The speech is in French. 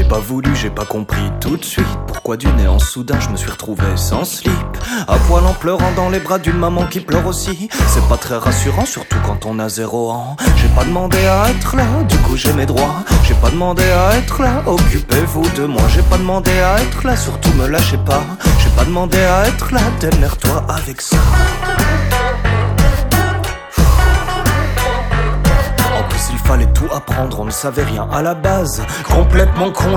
pas voulu, j'ai pas compris tout de suite pourquoi du néant soudain je me suis retrouvé sans slip, à poil en pleurant dans les bras d'une maman qui pleure aussi. C'est pas très rassurant, surtout quand on a 0 ans. J'ai pas demandé à être là, du coup j'ai mes droits. J'ai pas demandé à être là, occupez-vous de moi. J'ai pas demandé à être là, surtout me lâchez pas. J'ai pas demandé à être là, démerde-toi avec ça. En plus il fallait tout apprendre, on ne savait rien à la base. Complètement con